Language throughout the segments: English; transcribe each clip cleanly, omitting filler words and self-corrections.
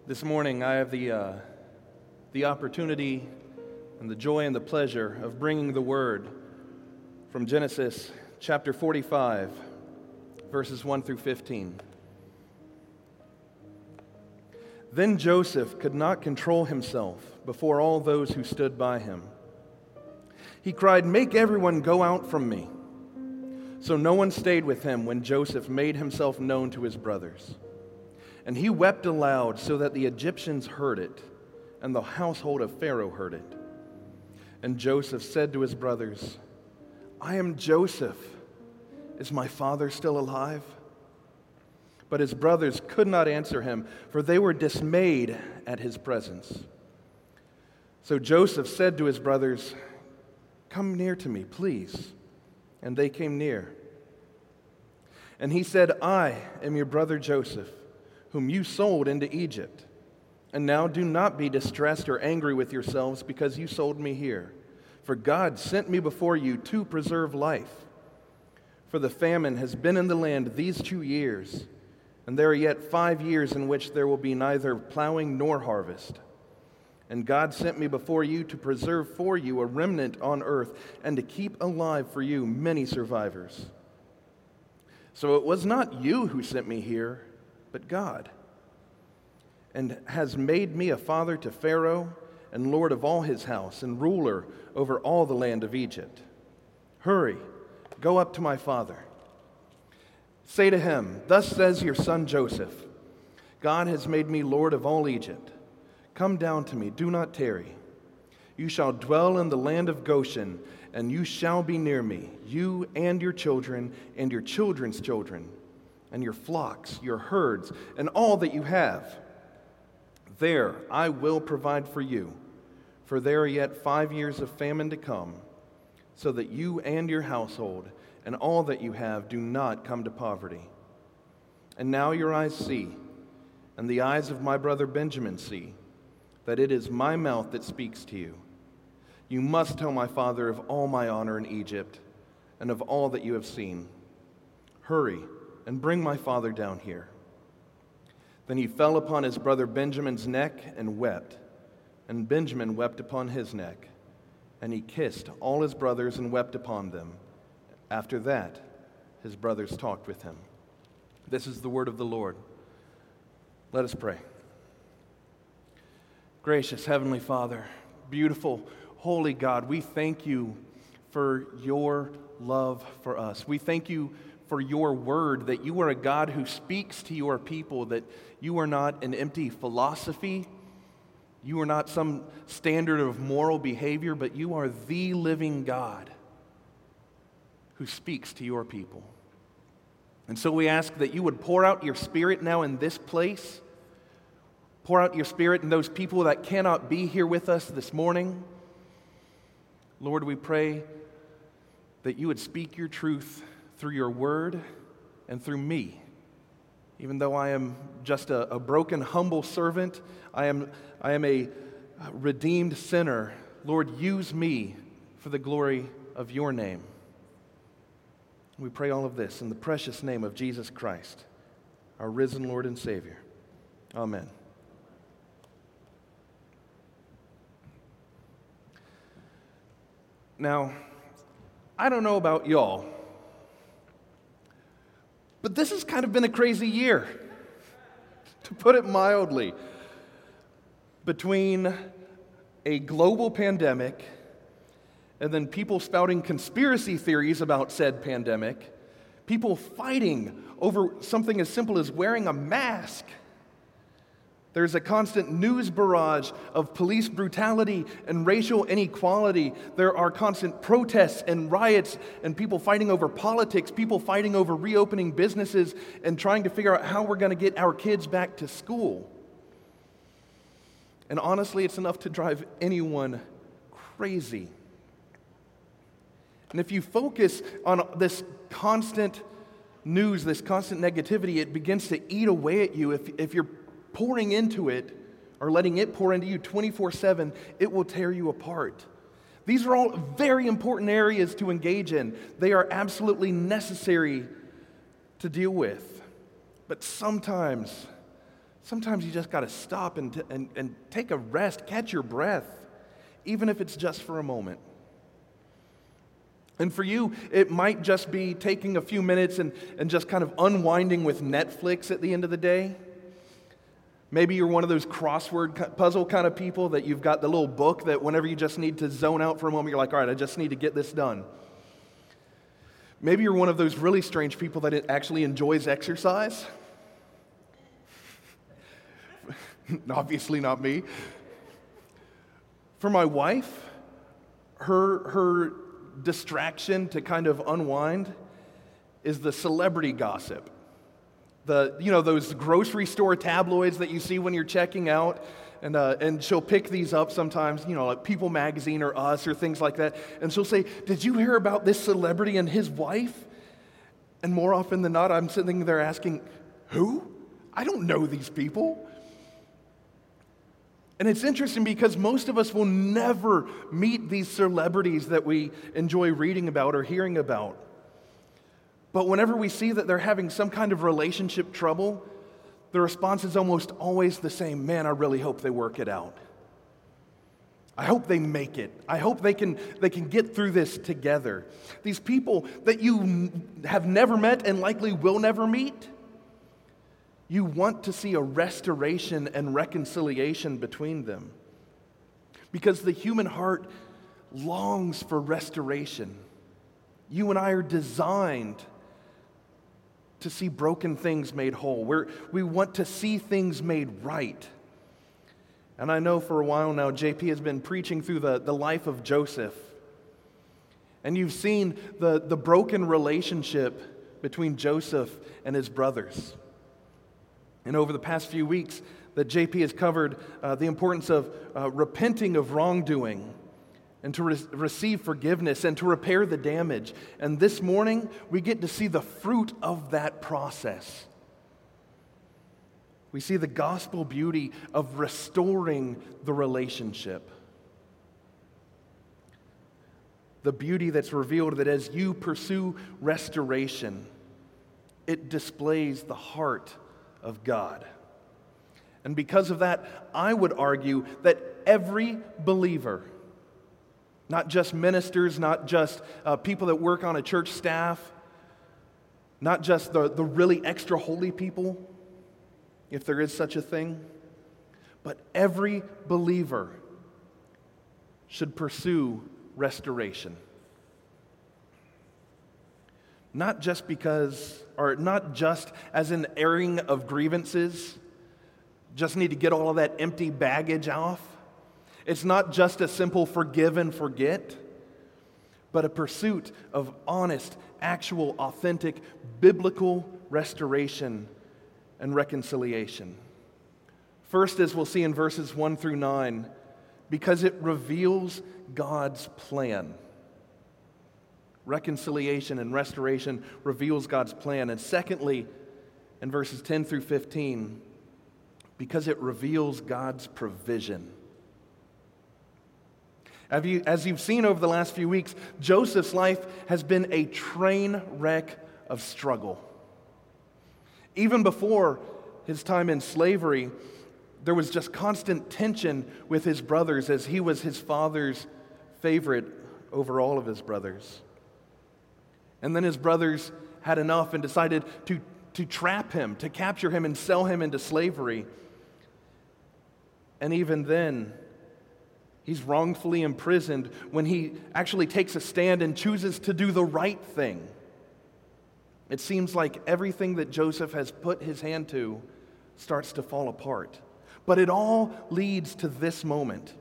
This morning, I have the opportunity and the joy and the pleasure of bringing the word from Genesis chapter 45, verses 1 through 15. Then Joseph could not control himself before all those who stood by him. He cried, "Make everyone go out from me." So no one stayed with him when Joseph made himself known to his brothers. And he wept aloud so that the Egyptians heard it, and the household of Pharaoh heard it. And Joseph said to his brothers, "I am Joseph. Is my father still alive?" But his brothers could not answer him, for they were dismayed at his presence. So Joseph said to his brothers, "Come near to me, please." And they came near. And he said, "I am your brother Joseph, whom you sold into Egypt. And now do not be distressed or angry with yourselves because you sold me here. For God sent me before you to preserve life. For the famine has been in the land these 2 years, and there are yet 5 years in which there will be neither plowing nor harvest. And God sent me before you to preserve for you a remnant on earth and to keep alive for you many survivors. So it was not you who sent me here, but God, and has made me a father to Pharaoh and lord of all his house and ruler over all the land of Egypt. Hurry, go up to my father. Say to him, 'Thus says your son Joseph, God has made me lord of all Egypt. Come down to me, do not tarry. You shall dwell in the land of Goshen, and you shall be near me, you and your children and your children's children, and your flocks, your herds, and all that you have. There I will provide for you, for there are yet 5 years of famine to come, so that you and your household and all that you have do not come to poverty. And now your eyes see, and the eyes of my brother Benjamin see, that it is my mouth that speaks to you. You must tell my father of all my honor in Egypt, and of all that you have seen. Hurry, and bring my father down here." Then he fell upon his brother Benjamin's neck and wept, and Benjamin wept upon his neck, and he kissed all his brothers and wept upon them. After that, his brothers talked with him. This is the word of the Lord. Let us pray. Gracious Heavenly Father, beautiful, holy God, we thank you for your love for us. We thank you for your word, that you are a God who speaks to your people, that you are not an empty philosophy, you are not some standard of moral behavior, but you are the living God who speaks to your people. And so we ask that you would pour out your Spirit now in this place, pour out your Spirit in those people that cannot be here with us this morning. Lord, we pray that you would speak your truth through your word and through me. Even though I am just a broken, humble servant, I am a redeemed sinner. Lord, use me for the glory of your name. We pray all of this in the precious name of Jesus Christ, our risen Lord and Savior. Amen. Now, I don't know about y'all, but this has kind of been a crazy year, to put it mildly. Between a global pandemic and then people spouting conspiracy theories about said pandemic, people fighting over something as simple as wearing a mask. There's a constant news barrage of police brutality and racial inequality. There are constant protests and riots and people fighting over politics, people fighting over reopening businesses and trying to figure out how we're going to get our kids back to school. And honestly, it's enough to drive anyone crazy. And if you focus on this constant news, this constant negativity, it begins to eat away at you. If you're pouring into it or letting it pour into you 24/7, it will tear you apart. These are all very important areas to engage in. They are absolutely necessary to deal with. But sometimes sometimes you just got to stop and take a rest, catch your breath, even if it's just for a moment. And for you, it might just be taking a few minutes and just kind of unwinding with Netflix at the end of the day. Maybe you're one of those crossword puzzle kind of people that you've got the little book that whenever you just need to zone out for a moment, you're like, all right, I just need to get this done. Maybe you're one of those really strange people that actually enjoys exercise. Obviously not me. For my wife, her distraction to kind of unwind is the celebrity gossip. Those grocery store tabloids that you see when you're checking out, and she'll pick these up sometimes, like People Magazine or Us or things like that, and she'll say, "Did you hear about this celebrity and his wife?" And more often than not, I'm sitting there asking, "Who? I don't know these people." And it's interesting because most of us will never meet these celebrities that we enjoy reading about or hearing about. But whenever we see that they're having some kind of relationship trouble, the response is almost always the same. Man, I really hope they work it out. I hope they make it. I hope they can get through this together. These people that you have never met and likely will never meet, you want to see a restoration and reconciliation between them. Because the human heart longs for restoration. You and I are designed to see broken things made whole. We want to see things made right. And I know for a while now, JP has been preaching through the life of Joseph. And you've seen the broken relationship between Joseph and his brothers. And over the past few weeks that JP has covered the importance of repenting of wrongdoing and to receive forgiveness and to repair the damage. And this morning, we get to see the fruit of that process. We see the gospel beauty of restoring the relationship. The beauty that's revealed that as you pursue restoration, it displays the heart of God. And because of that, I would argue that every believer, not just ministers, not just people that work on a church staff, not just the really extra holy people, if there is such a thing, but every believer should pursue restoration. Not just as an airing of grievances, just need to get all of that empty baggage off. It's not just a simple forgive and forget, but a pursuit of honest, actual, authentic, biblical restoration and reconciliation. First, as we'll see in verses 1 through 9, because it reveals God's plan. Reconciliation and restoration reveals God's plan. And secondly, in verses 10 through 15, because it reveals God's provision. As you've seen over the last few weeks, Joseph's life has been a train wreck of struggle. Even before his time in slavery, there was just constant tension with his brothers as he was his father's favorite over all of his brothers. And then his brothers had enough and decided to trap him, to capture him and sell him into slavery. And even then, he's wrongfully imprisoned when he actually takes a stand and chooses to do the right thing. It seems like everything that Joseph has put his hand to starts to fall apart. But it all leads to this moment.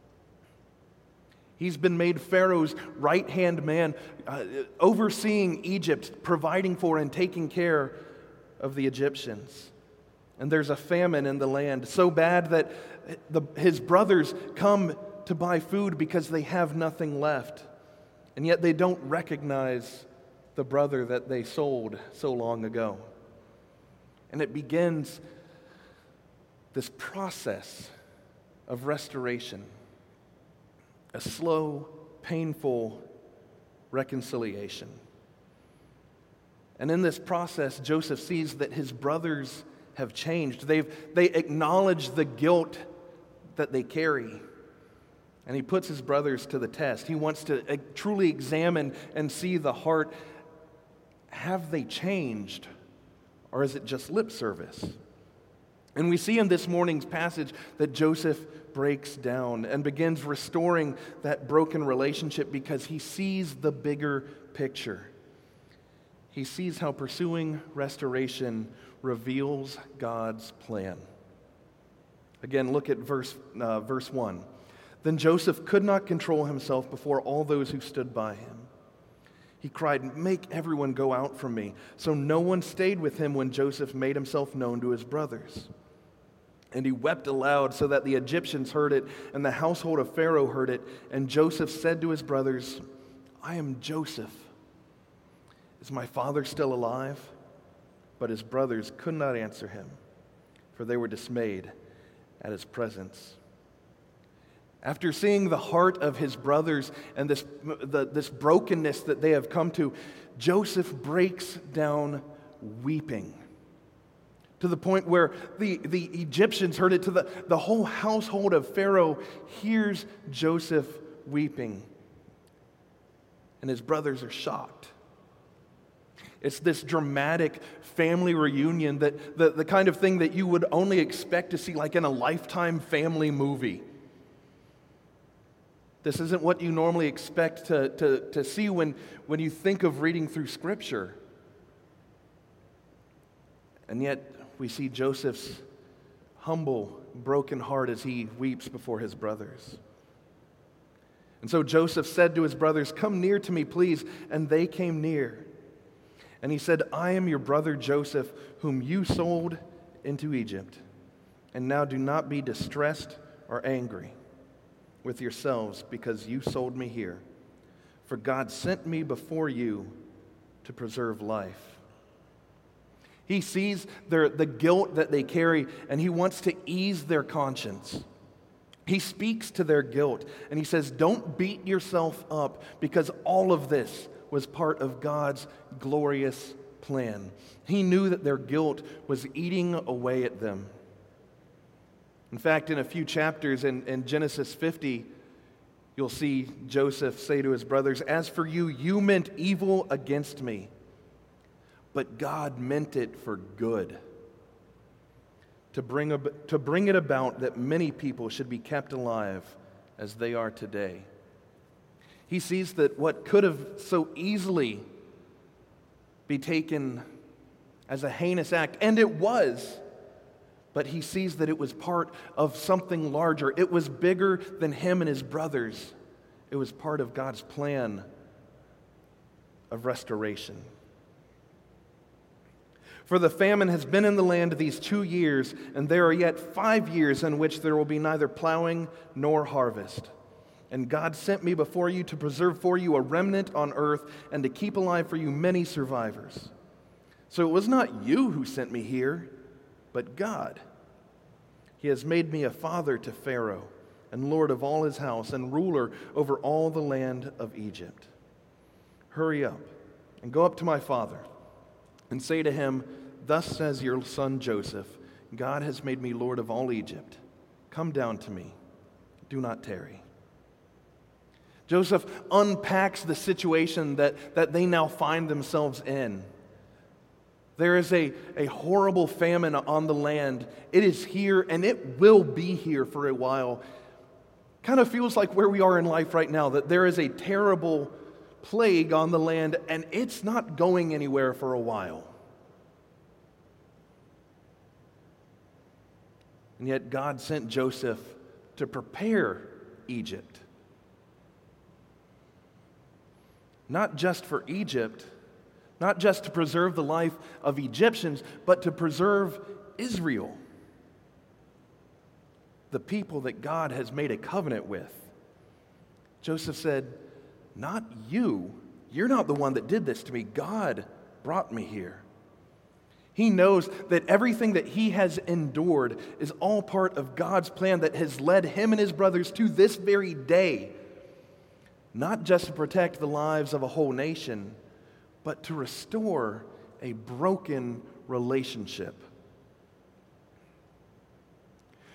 He's been made Pharaoh's right-hand man, overseeing Egypt, providing for and taking care of the Egyptians. And there's a famine in the land, so bad that his brothers come to buy food because they have nothing left. And yet they don't recognize the brother that they sold so long ago. And it begins this process of restoration, a slow, painful reconciliation. And in this process, Joseph sees that his brothers have changed. They acknowledge the guilt that they carry. And he puts his brothers to the test. He wants to truly examine and see the heart. Have they changed, or is it just lip service? And we see in this morning's passage that Joseph breaks down and begins restoring that broken relationship because he sees the bigger picture. He sees how pursuing restoration reveals God's plan. Again, look at verse 1. Then Joseph could not control himself before all those who stood by him. He cried, "Make everyone go out from me." So no one stayed with him when Joseph made himself known to his brothers. And he wept aloud so that the Egyptians heard it, and the household of Pharaoh heard it. And Joseph said to his brothers, "I am Joseph. Is my father still alive?" But his brothers could not answer him, for they were dismayed at his presence. After seeing the heart of his brothers and this brokenness that they have come to, Joseph breaks down weeping to the point where the Egyptians heard it, to the whole household of Pharaoh hears Joseph weeping. And his brothers are shocked. It's this dramatic family reunion, that the kind of thing that you would only expect to see like in a Lifetime family movie. This isn't what you normally expect to see when you think of reading through Scripture. And yet we see Joseph's humble, broken heart as he weeps before his brothers. And so Joseph said to his brothers, "Come near to me, please." And they came near. And he said, "I am your brother Joseph, whom you sold into Egypt. And now do not be distressed or angry with yourselves because you sold me here. For God sent me before you to preserve life." He sees the guilt that they carry, and he wants to ease their conscience. He speaks to their guilt, and he says, "Don't beat yourself up, because all of this was part of God's glorious plan." He knew that their guilt was eating away at them. In fact, in a few chapters in Genesis 50, you'll see Joseph say to his brothers, "As for you, you meant evil against me, but God meant it for good, to bring it about that many people should be kept alive as they are today." He sees that what could have so easily be taken as a heinous act, and it was, but he sees that it was part of something larger. It was bigger than him and his brothers. It was part of God's plan of restoration. "For the famine has been in the land these 2 years, and there are yet 5 years in which there will be neither plowing nor harvest. And God sent me before you to preserve for you a remnant on earth and to keep alive for you many survivors. So it was not you who sent me here, but God. He has made me a father to Pharaoh and lord of all his house and ruler over all the land of Egypt. Hurry up and go up to my father and say to him, 'Thus says your son Joseph, God has made me lord of all Egypt. Come down to me. Do not tarry.'" Joseph unpacks the situation that they now find themselves in. There is a horrible famine on the land. It is here, and it will be here for a while. Kind of feels like where we are in life right now, that there is a terrible plague on the land, and it's not going anywhere for a while. And yet God sent Joseph to prepare Egypt. Not just for Egypt, not just to preserve the life of Egyptians, but to preserve Israel, the people that God has made a covenant with. Joseph said, "Not you. You're not the one that did this to me. God brought me here." He knows that everything that he has endured is all part of God's plan that has led him and his brothers to this very day. Not just to protect the lives of a whole nation, but to restore a broken relationship.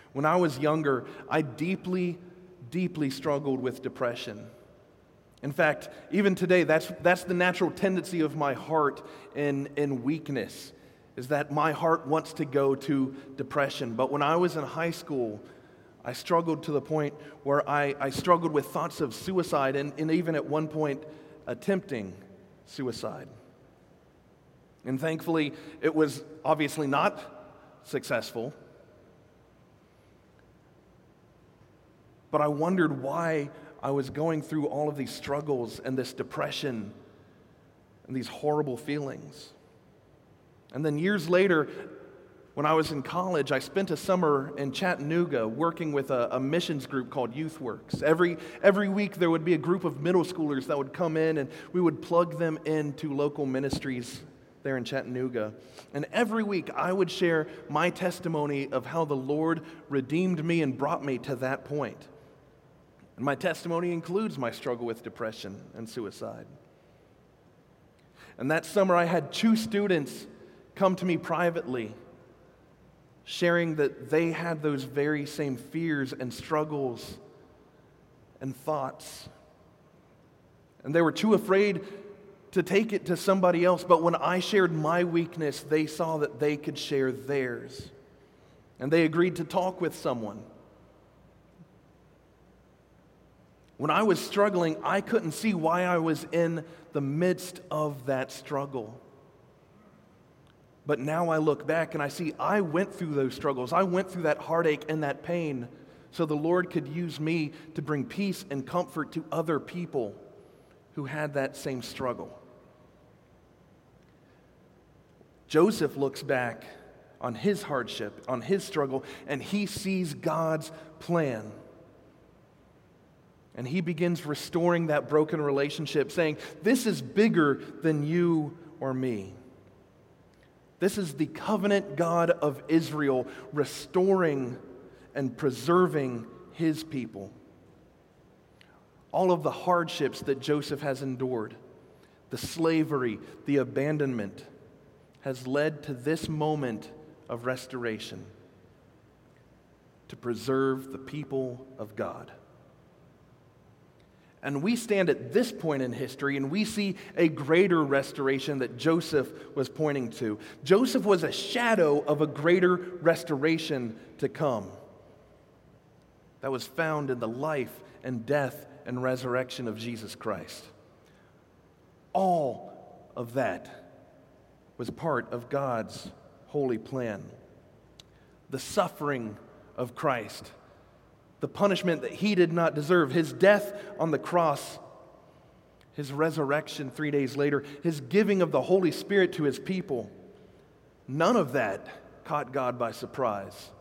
When I was younger, I deeply, deeply struggled with depression. In fact, even today, that's the natural tendency of my heart in weakness, is that my heart wants to go to depression. But when I was in high school, I struggled to the point where I struggled with thoughts of suicide and even at one point attempting suicide. And thankfully, it was obviously not successful. But I wondered why I was going through all of these struggles and this depression and these horrible feelings. And then years later, when I was in college, I spent a summer in Chattanooga working with a missions group called YouthWorks. Every week there would be a group of middle schoolers that would come in and we would plug them into local ministries there in Chattanooga. And every week I would share my testimony of how the Lord redeemed me and brought me to that point. And my testimony includes my struggle with depression and suicide. And that summer I had 2 students come to me privately, sharing that they had those very same fears and struggles and thoughts. And they were too afraid to take it to somebody else, but when I shared my weakness, they saw that they could share theirs. And they agreed to talk with someone. When I was struggling, I couldn't see why I was in the midst of that struggle. But now I look back and I see I went through those struggles. I went through that heartache and that pain so the Lord could use me to bring peace and comfort to other people who had that same struggle. Joseph looks back on his hardship, on his struggle, and he sees God's plan. And he begins restoring that broken relationship, saying, "This is bigger than you or me." This is the covenant God of Israel restoring and preserving his people. All of the hardships that Joseph has endured, the slavery, the abandonment, has led to this moment of restoration to preserve the people of God. And we stand at this point in history and we see a greater restoration that Joseph was pointing to. Joseph was a shadow of a greater restoration to come that was found in the life and death and resurrection of Jesus Christ. All of that was part of God's holy plan. The suffering of Christ, the punishment that he did not deserve, his death on the cross, his resurrection 3 days later, his giving of the Holy Spirit to his people, none of that caught God by surprise.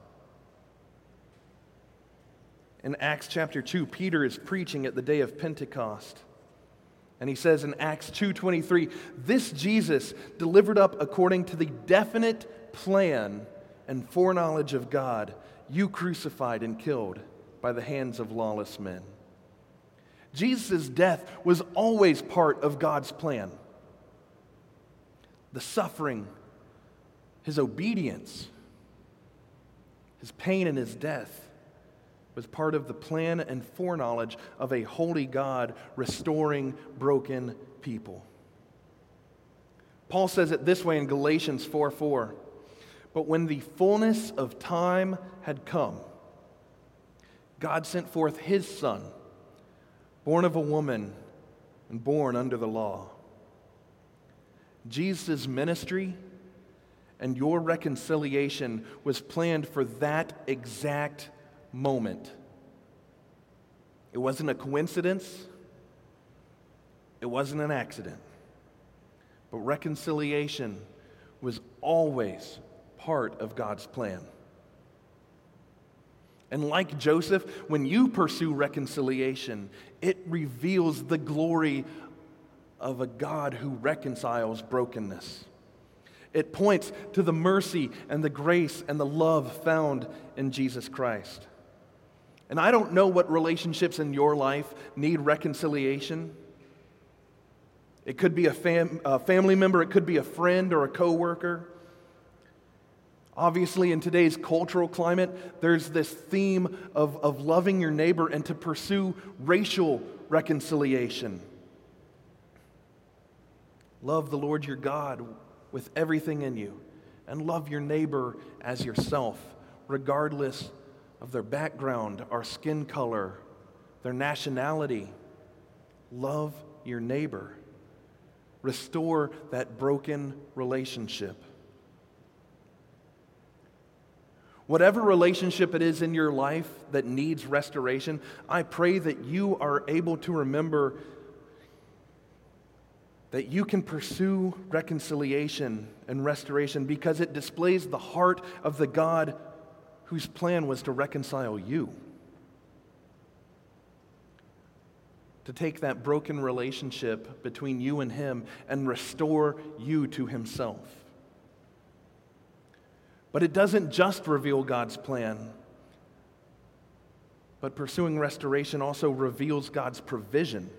In Acts chapter 2, Peter is preaching at the day of Pentecost. And he says in Acts 2:23, "This Jesus delivered up according to the definite plan and foreknowledge of God, you crucified and killed by the hands of lawless men." Jesus' death was always part of God's plan. The suffering, his obedience, his pain and his death was part of the plan and foreknowledge of a holy God restoring broken people. Paul says it this way in Galatians 4:4, "But when the fullness of time had come, God sent forth his Son, born of a woman and born under the law." Jesus' ministry and your reconciliation was planned for that exact moment. It wasn't a coincidence. It wasn't an accident. But reconciliation was always part of God's plan. And like Joseph, when you pursue reconciliation, it reveals the glory of a God who reconciles brokenness. It points to the mercy and the grace and the love found in Jesus Christ. And I don't know what relationships in your life need reconciliation. It could be a family member, it could be a friend or a coworker. Obviously, in today's cultural climate, there's this theme of loving your neighbor and to pursue racial reconciliation. Love the Lord your God with everything in you, and love your neighbor as yourself, regardless of their background, our skin color, their nationality. Love your neighbor. Restore that broken relationship. Whatever relationship it is in your life that needs restoration, I pray that you are able to remember that you can pursue reconciliation and restoration because it displays the heart of the God whose plan was to reconcile you. To take that broken relationship between you and Him and restore you to Himself. But it doesn't just reveal God's plan, but pursuing restoration also reveals God's provision.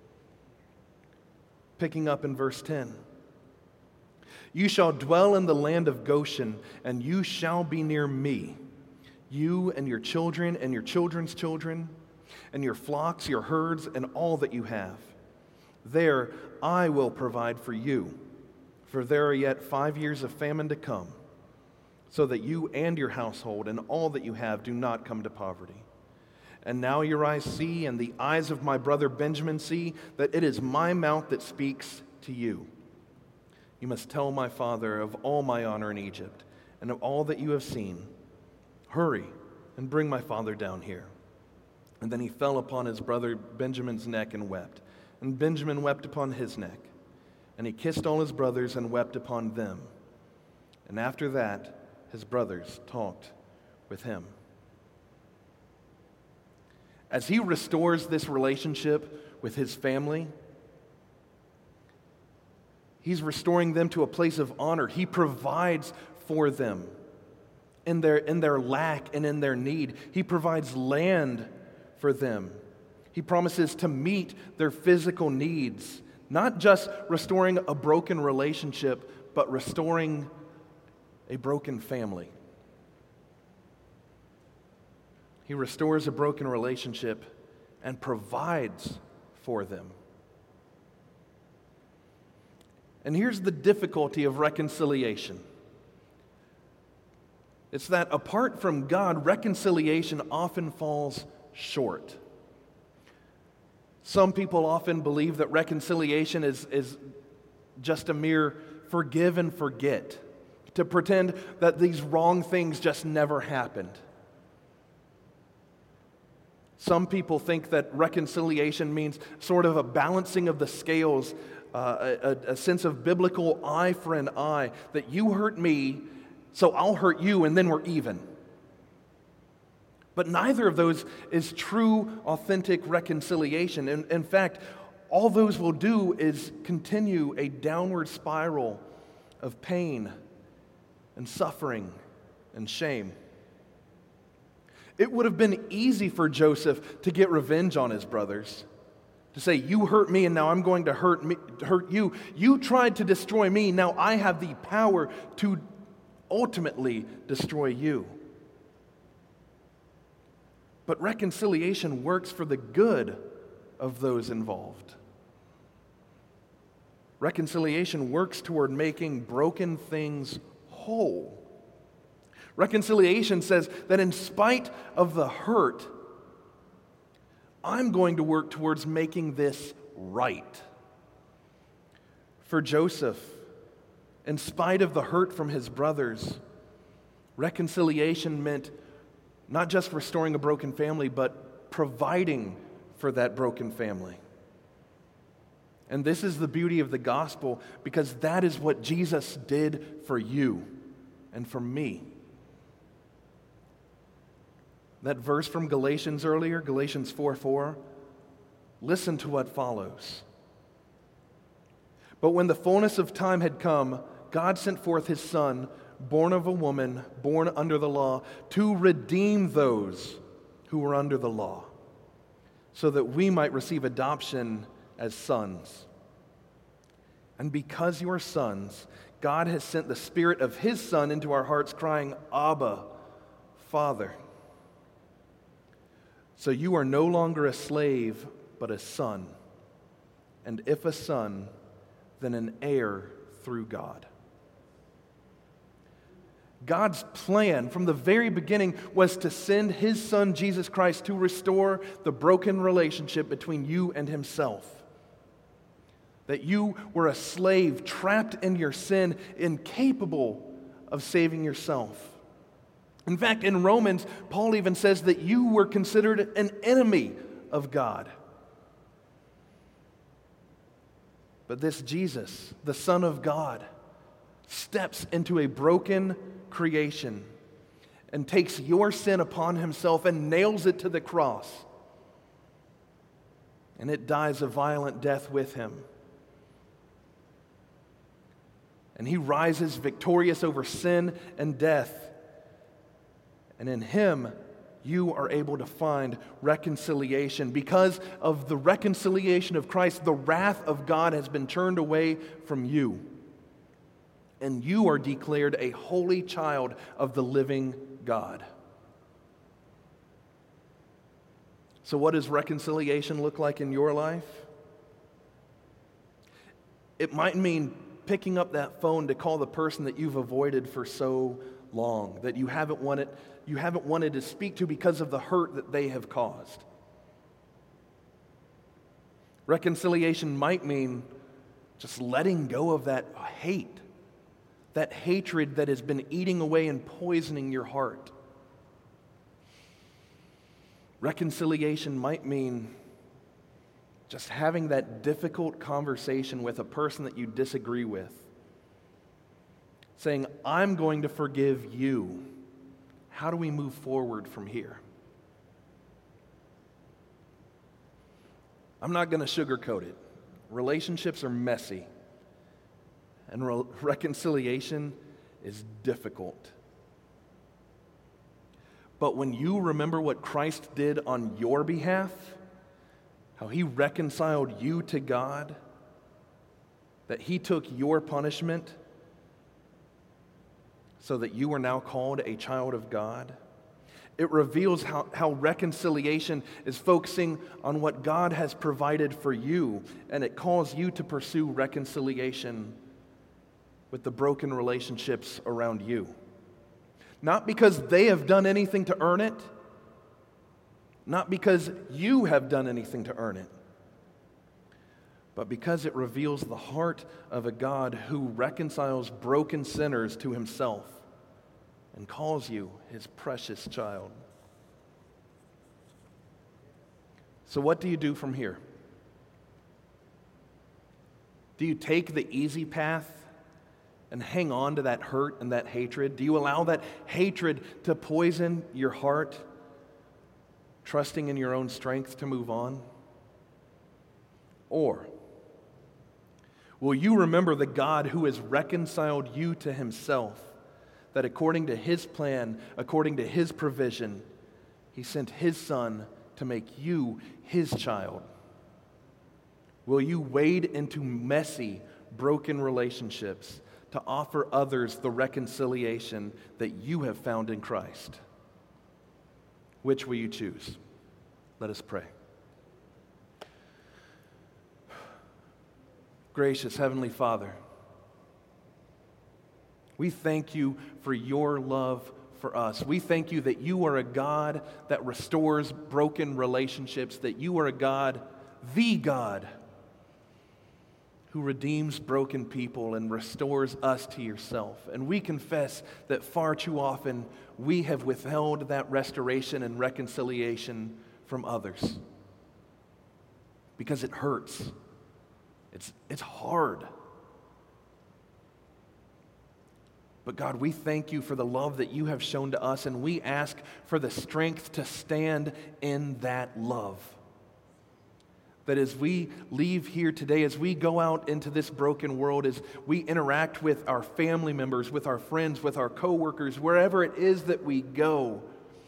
Picking up in verse 10. You shall dwell in the land of Goshen, and you shall be near me, you and your children and your children's children, and your flocks, your herds, and all that you have. There I will provide for you, for there are yet 5 years of famine to come, so that you and your household and all that you have do not come to poverty. And now your eyes see, and the eyes of my brother Benjamin see, that it is my mouth that speaks to you. You must tell my father of all my honor in Egypt, and of all that you have seen. Hurry and bring my father down here. And then he fell upon his brother Benjamin's neck and wept. And Benjamin wept upon his neck. And he kissed all his brothers and wept upon them. And after that, his brothers talked with him. As he restores this relationship with his family, he's restoring them to a place of honor. He provides for them in their lack and in their need. He provides land for them. He promises to meet their physical needs, not just restoring a broken relationship, but restoring a broken family. He restores a broken relationship and provides for them. And here's the difficulty of reconciliation. It's that apart from God, reconciliation often falls short. Some people often believe that reconciliation is just a mere forgive and forget, to pretend that these wrong things just never happened. Some people think that reconciliation means sort of a balancing of the scales, a sense of biblical eye for an eye, that you hurt me, so I'll hurt you, and then we're even. But neither of those is true, authentic reconciliation. In fact, all those will do is continue a downward spiral of pain and suffering and shame. It would have been easy for Joseph to get revenge on his brothers, to say, you hurt me and now I'm going to hurt you. You tried to destroy me, now I have the power to ultimately destroy you. But reconciliation works for the good of those involved. Reconciliation works toward making broken things whole. Reconciliation says that in spite of the hurt, I'm going to work towards making this right. For Joseph, in spite of the hurt from his brothers, reconciliation meant not just restoring a broken family, but providing for that broken family. And this is the beauty of the gospel, because that is what Jesus did for you and for me. That verse from Galatians earlier, Galatians 4:4, listen to what follows. But when the fullness of time had come, God sent forth His Son, born of a woman, born under the law, to redeem those who were under the law, so that we might receive adoption as sons. And because you are sons, God has sent the Spirit of His Son into our hearts, crying, Abba, Father. So you are no longer a slave, but a son. And if a son, then an heir through God. God's plan from the very beginning was to send His Son, Jesus Christ, to restore the broken relationship between you and Himself. That you were a slave trapped in your sin, incapable of saving yourself. In fact, in Romans, Paul even says that you were considered an enemy of God. But this Jesus, the Son of God, steps into a broken creation and takes your sin upon Himself and nails it to the cross. And it dies a violent death with Him. And He rises victorious over sin and death. And in Him, you are able to find reconciliation. Because of the reconciliation of Christ, the wrath of God has been turned away from you. And you are declared a holy child of the living God. So what does reconciliation look like in your life? It might mean picking up that phone to call the person that you've avoided for so long, that you haven't wanted to speak to because of the hurt that they have caused. Reconciliation might mean just letting go of that hate, that hatred that has been eating away and poisoning your heart. Reconciliation might mean just having that difficult conversation with a person that you disagree with, saying, I'm going to forgive you. How do we move forward from here? I'm not going to sugarcoat it. Relationships are messy, and reconciliation is difficult. But when you remember what Christ did on your behalf, how He reconciled you to God, that He took your punishment so that you are now called a child of God, it reveals how reconciliation is focusing on what God has provided for you, and it calls you to pursue reconciliation with the broken relationships around you. Not because they have done anything to earn it, not because you have done anything to earn it, but because it reveals the heart of a God who reconciles broken sinners to Himself and calls you His precious child. So what do you do from here? Do you take the easy path and hang on to that hurt and that hatred? Do you allow that hatred to poison your heart, trusting in your own strength to move on? Or will you remember the God who has reconciled you to Himself, that according to His plan, according to His provision, He sent His Son to make you His child? Will you wade into messy, broken relationships to offer others the reconciliation that you have found in Christ? Which will you choose? Let us pray. Gracious Heavenly Father, we thank You for Your love for us. We thank You that You are a God that restores broken relationships, that You are a God, the God, who redeems broken people and restores us to Yourself. And we confess that far too often we have withheld that restoration and reconciliation from others because it hurts. It's hard. But God, we thank You for the love that You have shown to us, and we ask for the strength to stand in that love. That as we leave here today, as we go out into this broken world, as we interact with our family members, with our friends, with our coworkers, wherever it is that we go,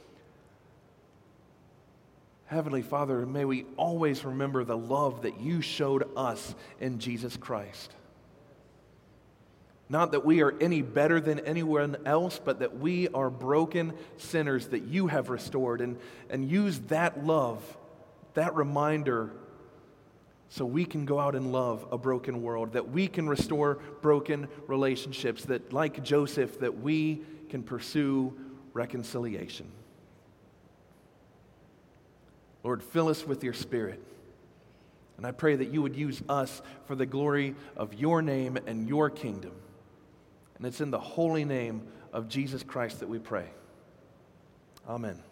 Heavenly Father, may we always remember the love that You showed us in Jesus Christ. Not that we are any better than anyone else, but that we are broken sinners that you have restored. And use that love, that reminder, so we can go out and love a broken world, that we can restore broken relationships, that like Joseph, that we can pursue reconciliation. Lord, fill us with your Spirit. And I pray that you would use us for the glory of your name and your kingdom. And it's in the holy name of Jesus Christ that we pray. Amen.